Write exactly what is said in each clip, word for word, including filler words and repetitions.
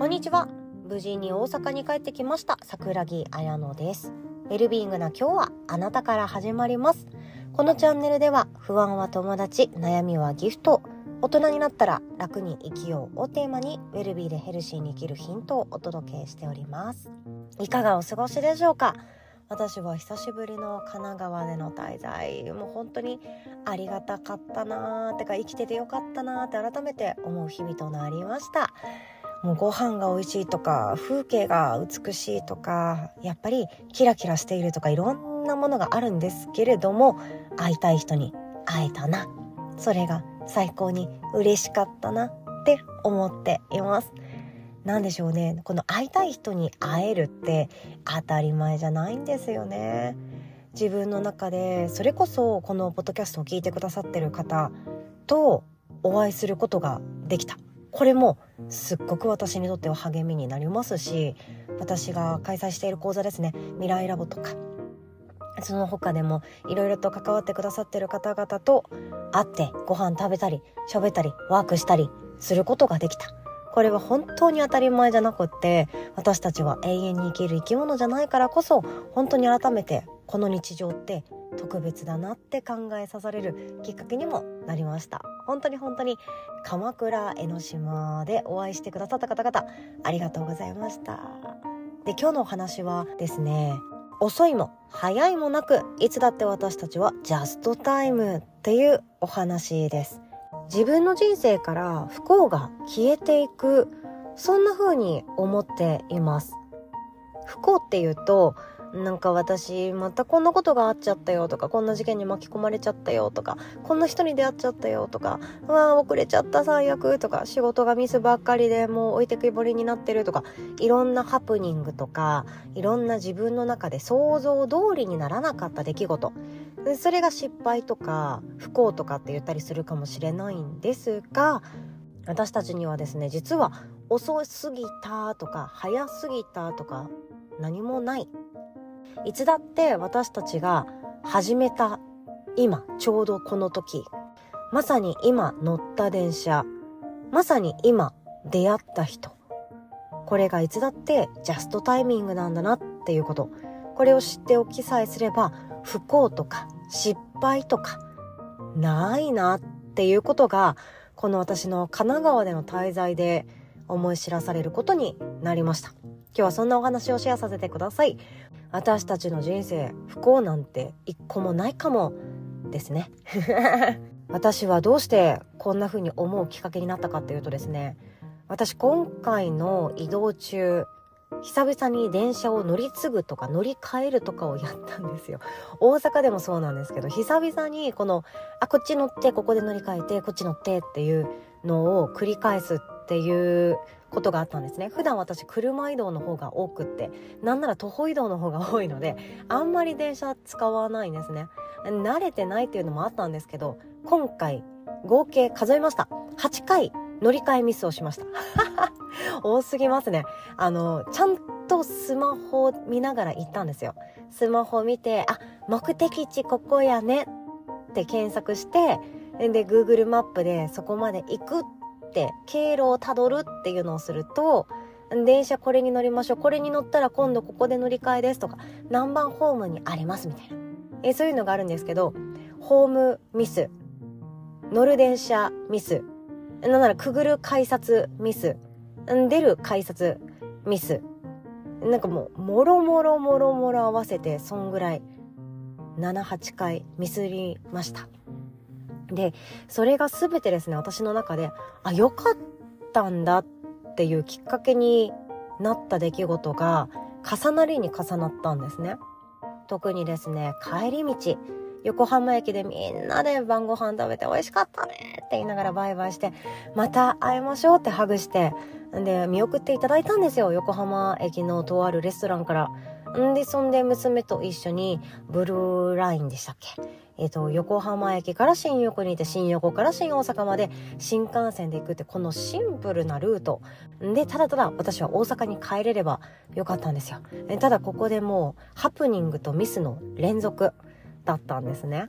こんにちは。無事に大阪に帰ってきました桜木彩乃です。ウェルビーイングな今日はあなたから始まります。このチャンネルでは不安は友達、悩みはギフト、大人になったら楽に生きようをテーマにウェルビーでヘルシーに生きるヒントをお届けしております。いかがお過ごしでしょうか。私は久しぶりの神奈川での滞在、もう本当にありがたかったなーてか生きててよかったなーって改めて思う日々となりました。もうご飯が美味しいとか風景が美しいとかやっぱりキラキラしているとかいろんなものがあるんですけれども、会いたい人に会えたな、それが最高に嬉しかったなって思っています。なんでしょうね、この会いたい人に会えるって当たり前じゃないんですよね。自分の中でそれこそこのポッドキャストを聞いてくださってる方とお会いすることができた、これもすっごく私にとっては励みになりますし、私が開催している講座ですね、未来ラボとかその他でもいろいろと関わってくださっている方々と会ってご飯食べたり喋ったりワークしたりすることができた。これは本当に当たり前じゃなくって、私たちは永遠に生きる生き物じゃないからこそ本当に改めてこの日常って特別だなって考えさせられるきっかけにもなりました。本当に本当に鎌倉江ノ島でお会いしてくださった方々ありがとうございました。で、今日のお話はですね、遅いも早いもなくいつだって私たちはジャストタイムっていうお話です。自分の人生から不幸が消えていく、そんな風に思っています。不幸っていうとなんか私またこんなことがあっちゃったよとか、こんな事件に巻き込まれちゃったよとか、こんな人に出会っちゃったよとか、うわ遅れちゃった最悪とか、仕事がミスばっかりでもう置いてきぼりになってるとか、いろんなハプニングとかいろんな自分の中で想像通りにならなかった出来事、それが失敗とか不幸とかって言ったりするかもしれないんですが、私たちにはですね、実は遅すぎたとか早すぎたとか何もない。いつだって私たちが始めた今、ちょうどこの時、まさに今乗った電車、まさに今出会った人、これがいつだってジャストタイミングなんだなっていうこと、これを知っておきさえすれば不幸とか失敗とかないなっていうことが、この私の神奈川での滞在で思い知らされることになりました。今日はそんなお話をシェアさせてください。私たちの人生不幸なんて一個もないかもですね私はどうしてこんな風に思うきっかけになったかっていうとですね、私今回の移動中久々に電車を乗り継ぐとか乗り換えるとかをやったんですよ。大阪でもそうなんですけど、久々にこのあこっち乗ってここで乗り換えてこっち乗ってっていうのを繰り返すっていうことがあったんですね。普段私車移動の方が多くって、なんなら徒歩移動の方が多いのであんまり電車使わないんですね。慣れてないっていうのもあったんですけど、今回合計数えました。はちかい乗り換えミスをしました多すぎますね。あのちゃんとスマホを見ながら行ったんですよ。スマホ見て、あ、目的地ここやねって検索して、で Google マップでそこまで行くって経路をたどるっていうのをすると、電車これに乗りましょう、これに乗ったら今度ここで乗り換えですとか、何番ホームにありますみたいな、えそういうのがあるんですけど、ホームミス、乗る電車ミス、なんならくぐる改札ミス、出る改札ミス、なんかもうもろもろもろもろ合わせてそんぐらいななはちかいミスりました。でそれが全てですね、私の中であよかったんだっていうきっかけになった出来事が重なりに重なったんですね。特にですね、帰り道横浜駅でみんなで晩ご飯食べて美味しかったねって言いながらバイバイして、また会いましょうってハグしてで見送っていただいたんですよ、横浜駅のとあるレストランから。んでそんで娘と一緒にブルーラインでしたっけ、えっと横浜駅から新横に行って、新横から新大阪まで新幹線で行くって、このシンプルなルートでただただ私は大阪に帰れればよかったんですよ。ただここでもうハプニングとミスの連続だったんですね。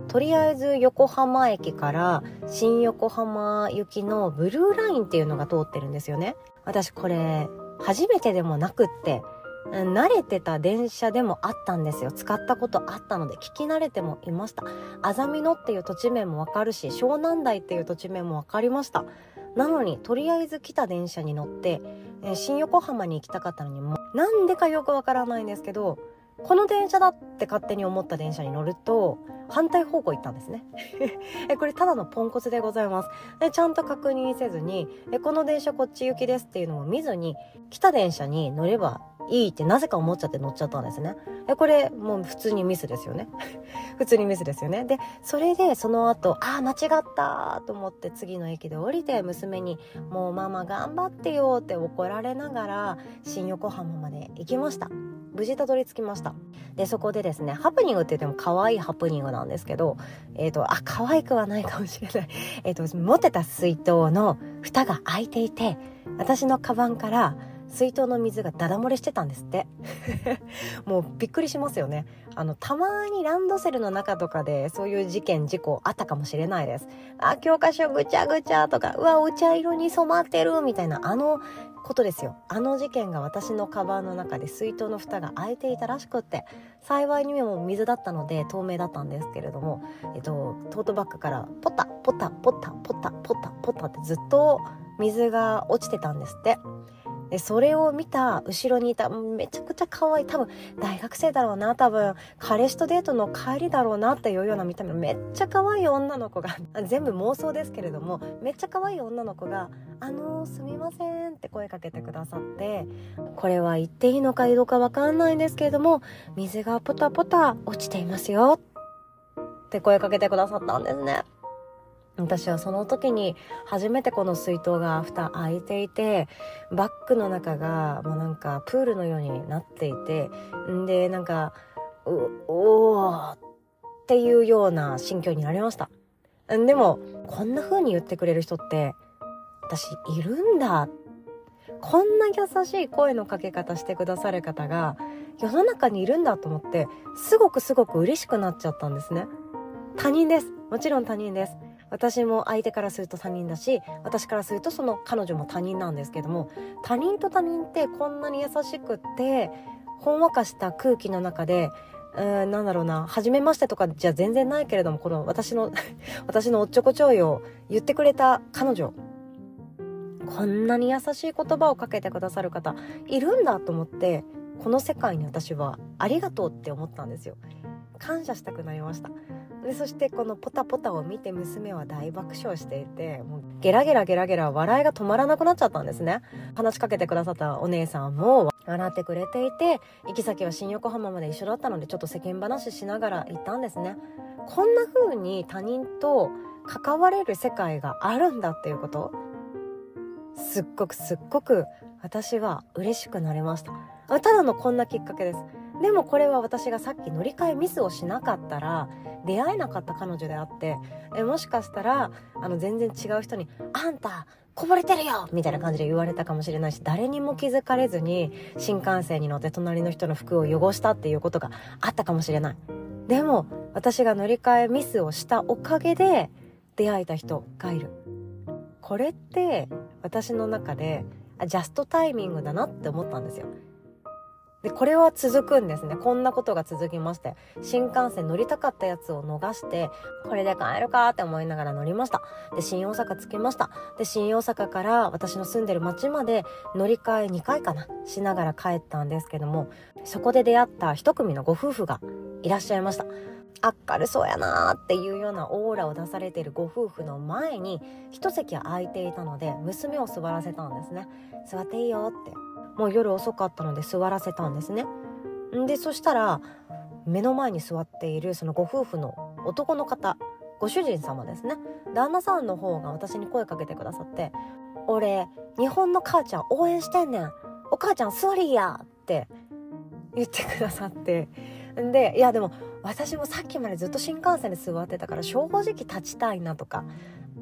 とりあえず横浜駅から新横浜行きのブルーラインっていうのが通ってるんですよね。私これ初めてでもなくって、慣れてた電車でもあったんですよ。使ったことあったので聞き慣れてもいました。あざみ野っていう土地名もわかるし、湘南台っていう土地名もわかりました。なのにとりあえず来た電車に乗って、えー、新横浜に行きたかったのに、もうなんでかよくわからないんですけど、この電車だって勝手に思った電車に乗ると反対方向行ったんですねえこれただのポンコツでございます。でちゃんと確認せずに、えこの電車こっち行きですっていうのも見ずに、来た電車に乗ればいいってなぜか思っちゃって乗っちゃったんですね。えこれもう普通にミスですよね普通にミスですよね。でそれでその後、あー間違ったと思って次の駅で降りて、娘にもうママ頑張ってよって怒られながら新横浜まで行きました。無事たどり着きました。でそこでですね、ハプニングって言っても可愛いハプニングなんですけど、えっとあ可愛くはないかもしれないえっと持ってた水筒の蓋が開いていて、私のカバンから水筒の水がダダ漏れしてたんですってもうびっくりしますよね。あのたまにランドセルの中とかでそういう事件事故あったかもしれないです。あ教科書ぐちゃぐちゃとか、うわお茶色に染まってるみたいな、あのことですよ。あの事件が私のカバンの中で水筒の蓋が開いていたらしくって、幸いにも水だったので透明だったんですけれども、えっとトートバッグからポタポタポタポタポタポタってずっと水が落ちてたんですって。でそれを見た後ろにいためちゃくちゃ可愛い、多分大学生だろうな、多分彼氏とデートの帰りだろうなっていうような見た目のめっちゃ可愛い女の子が全部妄想ですけれども、めっちゃ可愛い女の子があのー、すみませんって声かけてくださって、これは言っていいのかどうかわかんないんですけれども、水がポタポタ落ちていますよって声かけてくださったんですね。私はその時に初めてこの水筒が蓋開いていて、バッグの中がもうなんかプールのようになっていて、んでなんかうおーっていうような心境になりました。でもこんな風に言ってくれる人って私いるんだ、こんな優しい声のかけ方してくださる方が世の中にいるんだと思って、すごくすごく嬉しくなっちゃったんですね。他人です、もちろん他人です。私も相手からすると他人だし、私からするとその彼女も他人なんですけども、他人と他人ってこんなに優しくってほんわかした空気の中で、うーんなんだろうな、初めましてとかじゃ全然ないけれども、この私の私のおっちょこちょいを言ってくれた彼女、こんなに優しい言葉をかけてくださる方いるんだと思って、この世界に私はありがとうって思ったんですよ。感謝したくなりました。でそしてこのポタポタを見て娘は大爆笑していて、もうゲラゲラゲラゲラ笑いが止まらなくなっちゃったんですね。話しかけてくださったお姉さんも笑ってくれていて、行き先は新横浜まで一緒だったのでちょっと世間話しながら行ったんですね。こんな風に他人と関われる世界があるんだっていうこと、すっごくすっごく私は嬉しくなりました。ただのこんなきっかけです。でもこれは私がさっき乗り換えミスをしなかったら出会えなかった彼女であって、えもしかしたらあの全然違う人にあんたこぼれてるよみたいな感じで言われたかもしれないし、誰にも気づかれずに新幹線に乗って隣の人の服を汚したっていうことがあったかもしれない。でも私が乗り換えミスをしたおかげで出会えた人がいる。これって私の中でジャストタイミングだなって思ったんですよ。でこれは続くんですね。こんなことが続きまして、新幹線乗りたかったやつを逃して、これで帰るかって思いながら乗りました。で新大阪着きました。で新大阪から私の住んでる町まで乗り換えにかいかなしながら帰ったんですけども、そこで出会った一組のご夫婦がいらっしゃいました。明るそうやなーっていうようなオーラを出されているご夫婦の前に一席空いていたので、娘を座らせたんですね。座っていいよって、もう夜遅かったので座らせたんですね。でそしたら目の前に座っているそのご夫婦の男の方、ご主人様ですね、旦那さんの方が私に声かけてくださって、俺日本の母ちゃん応援してんねん、お母ちゃん座りやって言ってくださって、でいやでも私もさっきまでずっと新幹線で座ってたから正直立ちたいなとか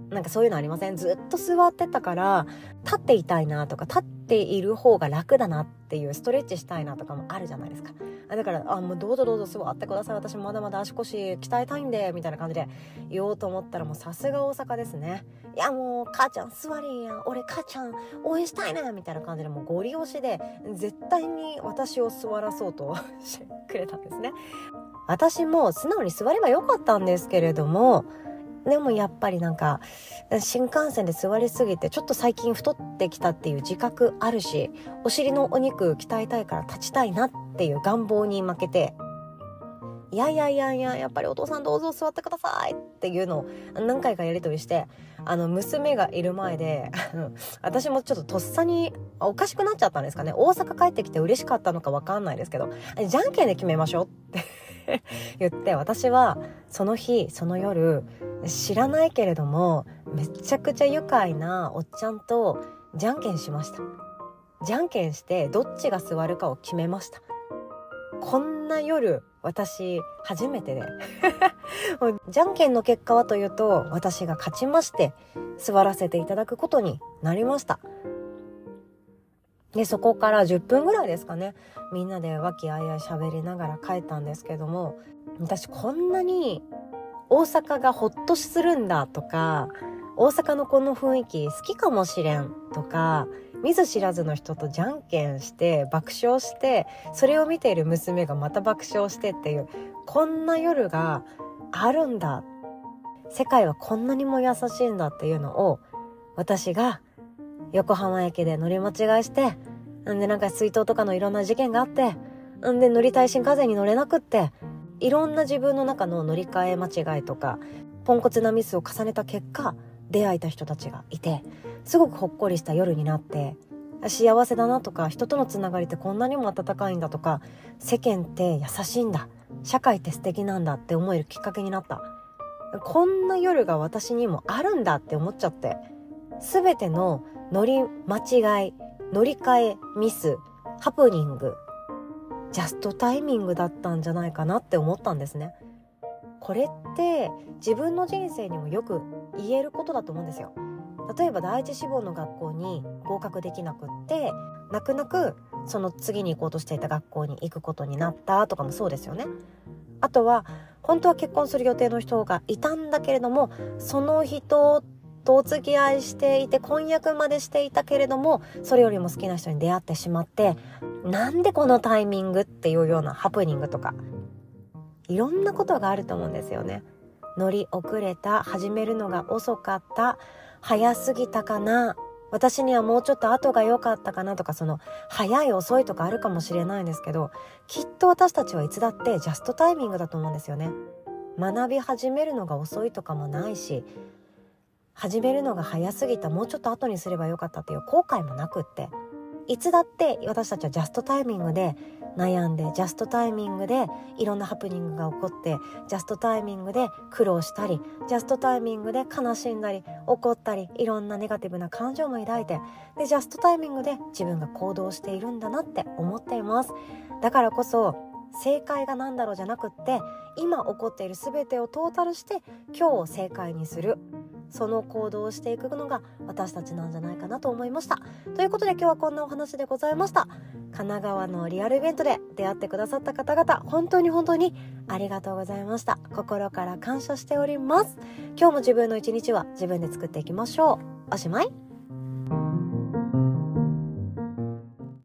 なんかそういうのありません？ずっと座ってたから立っていたいなとか、立っている方が楽だなっていう、ストレッチしたいなとかもあるじゃないですか。だからあもうどうぞどうぞ座ってください、私まだまだ足腰鍛えたいんでみたいな感じで言おうと思ったら、もうさすが大阪ですね。いやもう母ちゃん座りやん、俺母ちゃん応援したいねみたいな感じで、もうゴリ押しで絶対に私を座らそうとしてくれたんですね。私も素直に座ればよかったんですけれども、でもやっぱりなんか新幹線で座りすぎてちょっと最近太ってきたっていう自覚あるし、お尻のお肉鍛えたいから立ちたいなっていう願望に負けて、いやいやいやいややっぱりお父さんどうぞ座ってくださいっていうのを何回かやり取りして、あの娘がいる前で私もちょっととっさにおかしくなっちゃったんですかね。大阪帰ってきて嬉しかったのか分かんないですけど、じゃんけんで決めましょうって言って、私はその日その夜知らないけれどもめちゃくちゃ愉快なおっちゃんとじゃんけんしました。じゃんけんしてどっちが座るかを決めました。こんな夜私初めてでじゃんけんの結果はというと、私が勝ちまして座らせていただくことになりました。でそこからじゅっぷんぐらいですかね、みんなで和気あいあい喋りながら帰ったんですけども、私こんなに大阪がほっとするんだとか、大阪のこの雰囲気好きかもしれんとか、見ず知らずの人とじゃんけんして爆笑して、それを見ている娘がまた爆笑してっていう、こんな夜があるんだ、世界はこんなにも優しいんだっていうのを、私が横浜駅で乗り間違いして、んでなんか水筒とかのいろんな事件があって、んで乗りたい新幹線に乗れなくって、いろんな自分の中の乗り換え間違いとかポンコツなミスを重ねた結果出会えた人たちがいて、すごくほっこりした夜になって、幸せだなとか、人とのつながりってこんなにも温かいんだとか、世間って優しいんだ、社会って素敵なんだって思えるきっかけになった。こんな夜が私にもあるんだって思っちゃって、全ての乗り間違い、乗り換えミス、ハプニング、ジャストタイミングだったんじゃないかなって思ったんですね。これって自分の人生にもよく言えることだと思うんですよ。例えば第一志望の学校に合格できなくって、泣く泣くその次に行こうとしていた学校に行くことになったとかもそうですよね。あとは本当は結婚する予定の人がいたんだけれども、その人とお付き合いしていて婚約までしていたけれども、それよりも好きな人に出会ってしまって、なんでこのタイミングっていうようなハプニングとか、いろんなことがあると思うんですよね。乗り遅れた、始めるのが遅かった、早すぎたかな、私にはもうちょっと後が良かったかなとか、その早い遅いとかあるかもしれないんですけど、きっと私たちはいつだってジャストタイミングだと思うんですよね。学び始めるのが遅いとかもないし、始めるのが早すぎた、もうちょっと後にすればよかったっていう後悔もなくって、いつだって私たちはジャストタイミングで悩んで、ジャストタイミングでいろんなハプニングが起こって、ジャストタイミングで苦労したり、ジャストタイミングで悲しんだり怒ったり、いろんなネガティブな感情も抱いて、でジャストタイミングで自分が行動しているんだなって思っています。だからこそ正解が何だろうじゃなくって、今起こっている全てをトータルして今日を正解にする、その行動をしていくのが私たちなんじゃないかなと思いました。ということで今日はこんなお話でございました。神奈川のリアルイベントで出会ってくださった方々、本当に本当にありがとうございました。心から感謝しております。今日も自分の一日は自分で作っていきましょう。おしまい。